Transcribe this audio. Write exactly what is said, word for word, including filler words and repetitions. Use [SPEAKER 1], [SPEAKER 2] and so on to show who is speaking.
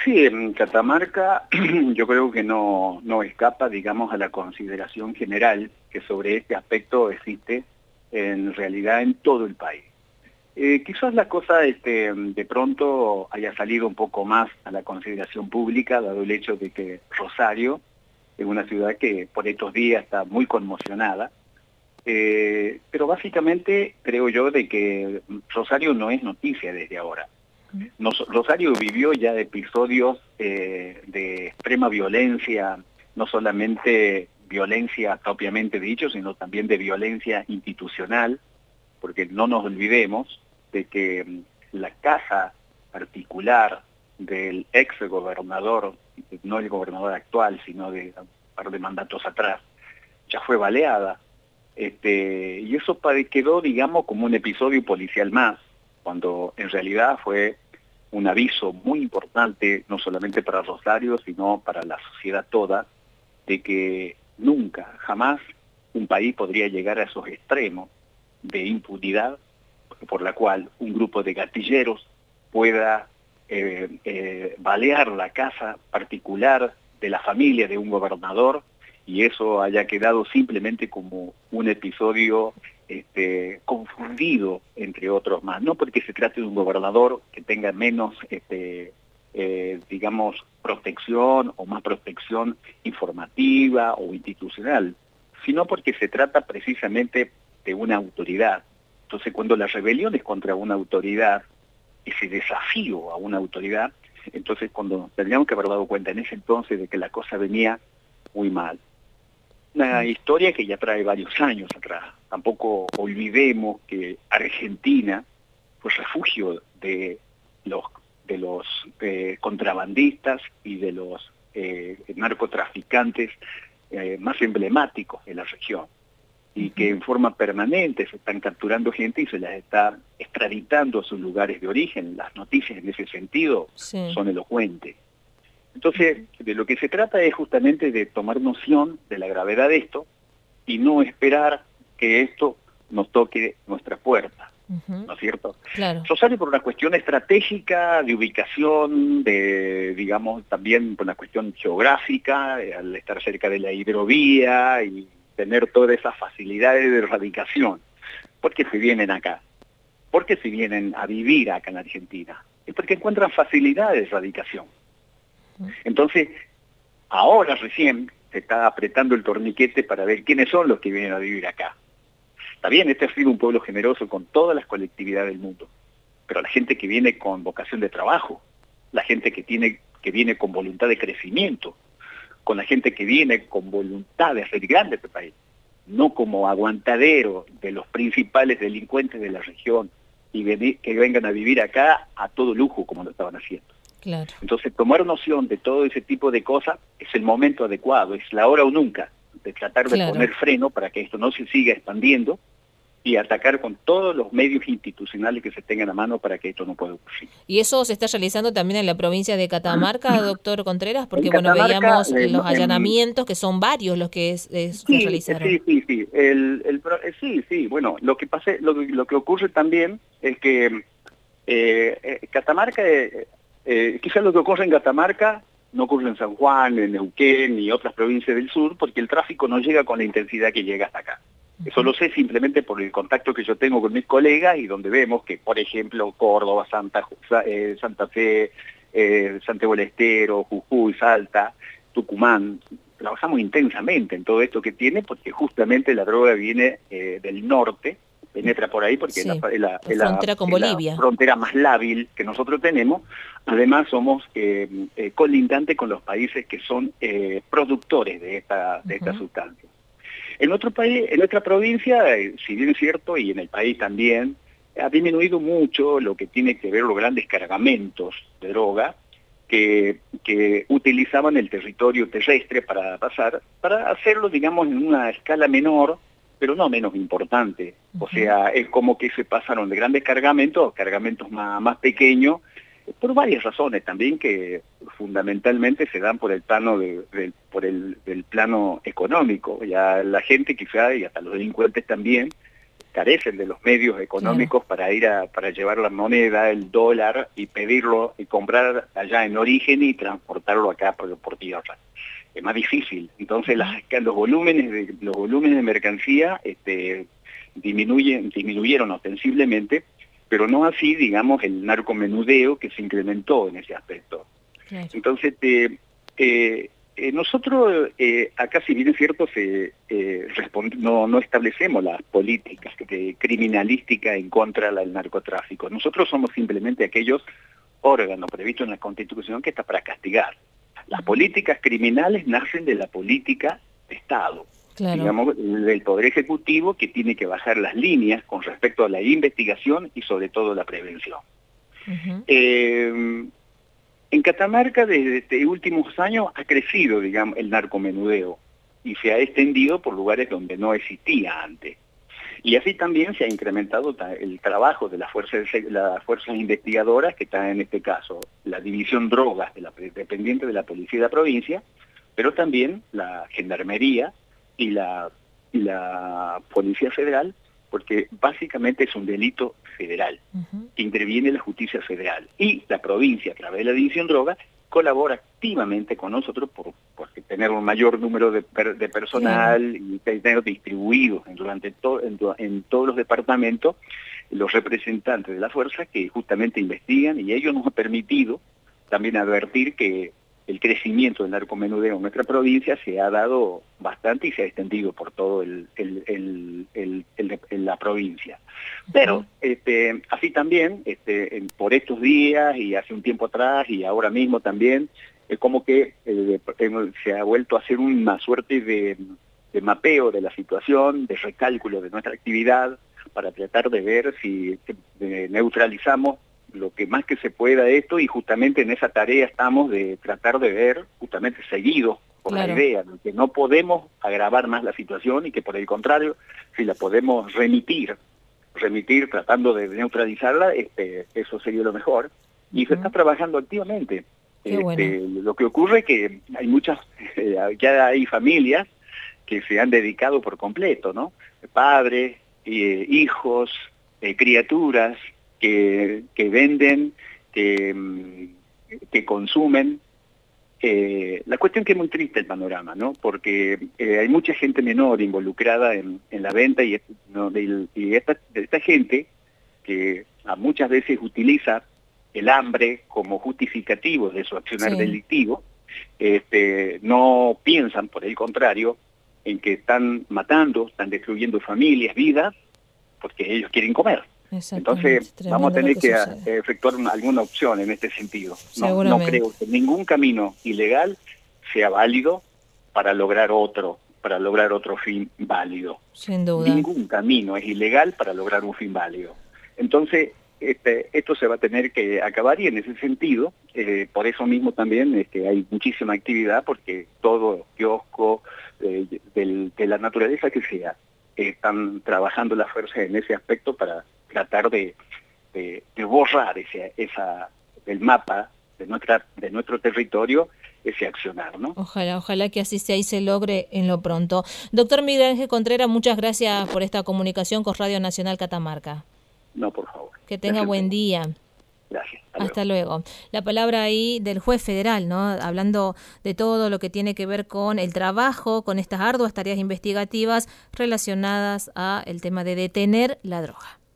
[SPEAKER 1] Sí, en Catamarca yo creo que no, no escapa, digamos, a la consideración general que sobre este aspecto existe en realidad en todo el país. Eh, quizás la cosa este, de pronto haya salido un poco más a la consideración pública, dado el hecho de que Rosario es una ciudad que por estos días está muy conmocionada, eh, pero básicamente creo yo de que Rosario no es noticia desde ahora. Nos, Rosario vivió ya episodios eh, de extrema violencia, no solamente violencia propiamente dicho, sino también de violencia institucional, porque no nos olvidemos de que la casa particular del ex gobernador, no el gobernador actual, sino de un par de mandatos atrás, ya fue baleada, este, y eso quedó, digamos, como un episodio policial más, cuando en realidad fue un aviso muy importante, no solamente para Rosario, sino para la sociedad toda, de que nunca, jamás, un país podría llegar a esos extremos de impunidad por la cual un grupo de gatilleros pueda eh, eh, balear la casa particular de la familia de un gobernador y eso haya quedado simplemente como un episodio este, confundido entre otros más. No porque se trate de un gobernador que tenga menos, este, eh, digamos, protección o más protección informativa o institucional, sino porque se trata precisamente de una autoridad. Entonces, cuando la rebelión es contra una autoridad, ese desafío a una autoridad, entonces cuando tendríamos que haber dado cuenta en ese entonces de que la cosa venía muy mal. Una historia que ya trae varios años atrás. Tampoco olvidemos que Argentina fue refugio de los, de los eh, contrabandistas y de los eh, narcotraficantes eh, más emblemáticos de la región. Y que en forma permanente se están capturando gente y se las está extraditando a sus lugares de origen. Las noticias en ese sentido sí. son elocuentes. Entonces, de lo que se trata es justamente de tomar noción de la gravedad de esto y no esperar que esto nos toque nuestra puerta, uh-huh. ¿no es cierto?
[SPEAKER 2] Claro.
[SPEAKER 1] Rosario por una cuestión estratégica, de ubicación, de, digamos, también por una cuestión geográfica, al estar cerca de la hidrovía y tener todas esas facilidades de radicación. ¿Por qué se vienen acá? ¿Por qué se vienen a vivir acá en Argentina? Es porque encuentran facilidades de radicación. Entonces, ahora recién se está apretando el torniquete para ver quiénes son los que vienen a vivir acá. Está bien, este ha sido un pueblo generoso con todas las colectividades del mundo, pero la gente que viene con vocación de trabajo, la gente que, tiene, que viene con voluntad de crecimiento, con la gente que viene con voluntad de hacer grande este país, no como aguantadero de los principales delincuentes de la región y que vengan a vivir acá a todo lujo como lo estaban haciendo.
[SPEAKER 2] Claro.
[SPEAKER 1] Entonces, tomar noción de todo ese tipo de cosas es el momento adecuado, es la hora o nunca de tratar de claro. poner freno para que esto no se siga expandiendo y atacar con todos los medios institucionales que se tengan a mano para que esto no pueda ocurrir.
[SPEAKER 2] ¿Y eso se está realizando también en la provincia de Catamarca, doctor Contreras? Porque,
[SPEAKER 1] en
[SPEAKER 2] bueno,
[SPEAKER 1] Catamarca,
[SPEAKER 2] veíamos
[SPEAKER 1] eh,
[SPEAKER 2] los allanamientos,
[SPEAKER 1] en...
[SPEAKER 2] que son varios los que es, es,
[SPEAKER 1] sí,
[SPEAKER 2] se realizaron.
[SPEAKER 1] Sí, sí, sí. El, el, sí, sí. Bueno, lo que, pase, lo, lo que ocurre también es que eh, eh, Catamarca... Eh, Eh, quizás lo que ocurre en Catamarca no ocurre en San Juan, en Neuquén y otras provincias del sur, porque el tráfico no llega con la intensidad que llega hasta acá. Uh-huh. Eso lo sé simplemente por el contacto que yo tengo con mis colegas y donde vemos que, por ejemplo, Córdoba, Santa, eh, Santa Fe, eh, Santiago del Estero, Jujuy, Salta, Tucumán, trabajamos intensamente en todo esto que tiene, porque justamente la droga viene eh, del norte, penetra por ahí porque sí, es, la, es, la, es,
[SPEAKER 2] frontera
[SPEAKER 1] la,
[SPEAKER 2] con
[SPEAKER 1] es
[SPEAKER 2] Bolivia.
[SPEAKER 1] la frontera más lábil que nosotros tenemos. Además somos eh, eh, colindantes con los países que son eh, productores de esta, de esta uh-huh. sustancia. En nuestro país, en nuestra provincia, eh, si bien es cierto, y en el país también, ha disminuido mucho lo que tiene que ver los grandes cargamentos de droga que, que utilizaban el territorio terrestre para pasar, para hacerlo, digamos, en una escala menor, pero no menos importante. Uh-huh. O sea, es como que se pasaron de grandes cargamentos a cargamentos más, más pequeños, por varias razones también que fundamentalmente se dan por el plano de, de, por el del plano económico. Ya la gente quizá, y hasta los delincuentes también, carecen de los medios económicos claro. para ir a para llevar la moneda, el dólar, y pedirlo y comprar allá en origen y transportarlo acá por, por tierra. Es más difícil. Entonces las, los volúmenes de los volúmenes de mercancía este, disminuyen, disminuyeron ostensiblemente, pero no así, digamos, el narcomenudeo que se incrementó en ese aspecto. Claro. Entonces, eh, eh, eh, nosotros eh, acá, si bien es cierto, se, eh, no, no establecemos las políticas de criminalística en contra del narcotráfico. Nosotros somos simplemente aquellos órganos previstos en la Constitución que está para castigar. Las políticas criminales nacen de la política de Estado, claro. digamos, del Poder Ejecutivo, que tiene que bajar las líneas con respecto a la investigación y sobre todo la prevención. Uh-huh. eh, en Catamarca desde estos últimos años ha crecido, digamos, el narcomenudeo y se ha extendido por lugares donde no existía antes. Y así también se ha incrementado el trabajo de las fuerzas, las fuerzas investigadoras, que están en este caso la División Drogas, de la, dependiente de la Policía de la provincia, pero también la Gendarmería y la, y la Policía Federal, porque básicamente es un delito federal, uh-huh. que interviene la justicia federal. Y la provincia, a través de la División Drogas, colabora activamente con nosotros por, por tener un mayor número de, per, de personal claro. y tener distribuidos en, durante to, en, en todos los departamentos los representantes de la fuerza que justamente investigan, y ello nos ha permitido también advertir que el crecimiento del narcomenudeo en nuestra provincia se ha dado bastante y se ha extendido por todo el, el, el, el, el, el la provincia. Pero este, así también, este, en, por estos días y hace un tiempo atrás y ahora mismo también, es como que eh, se ha vuelto a hacer una suerte de, de mapeo de la situación, de recálculo de nuestra actividad, para tratar de ver si eh, neutralizamos lo que más que se pueda de esto, y justamente en esa tarea estamos de tratar de ver, justamente seguidos por claro. la idea de que no podemos agravar más la situación y que por el contrario, si la podemos remitir, remitir tratando de neutralizarla, este, eso sería lo mejor. Y uh-huh. se está trabajando activamente. Este, bueno. Lo que ocurre es que hay muchas, eh, ya hay familias que se han dedicado por completo, ¿no? Padres, eh, hijos, eh, criaturas, Que, que venden, que, que consumen. Eh, la cuestión que es muy triste el panorama, ¿no? Porque eh, hay mucha gente menor involucrada en, en la venta y, ¿no? de, y esta, de esta gente que a muchas veces utiliza el hambre como justificativo de su accionar sí. delictivo, este, no piensan, por el contrario, en que están matando, están destruyendo familias, vidas, porque ellos quieren comer. Entonces vamos a tener que, que efectuar una, alguna opción en este sentido. No, no creo que ningún camino ilegal sea válido para lograr otro, para lograr otro fin válido.
[SPEAKER 2] Sin duda.
[SPEAKER 1] Ningún camino es ilegal para lograr un fin válido. Entonces este, esto se va a tener que acabar, y en ese sentido, eh, por eso mismo también este, hay muchísima actividad, porque todo kiosco eh, del, de la naturaleza que sea, eh, están trabajando las fuerzas en ese aspecto para tratar de, de, de borrar ese, esa, del mapa de nuestra de nuestro territorio ese accionar, ¿no?
[SPEAKER 2] Ojalá, ojalá que así sea y se logre en lo pronto. Doctor Miguel Ángel Contreras, muchas gracias por esta comunicación con Radio Nacional Catamarca.
[SPEAKER 1] No, por favor.
[SPEAKER 2] Que tenga gracias. Buen día.
[SPEAKER 1] Gracias.
[SPEAKER 2] Hasta, Hasta luego. luego. La palabra ahí del juez federal, ¿no? Hablando de todo lo que tiene que ver con el trabajo, con estas arduas tareas investigativas relacionadas a el tema de detener la droga.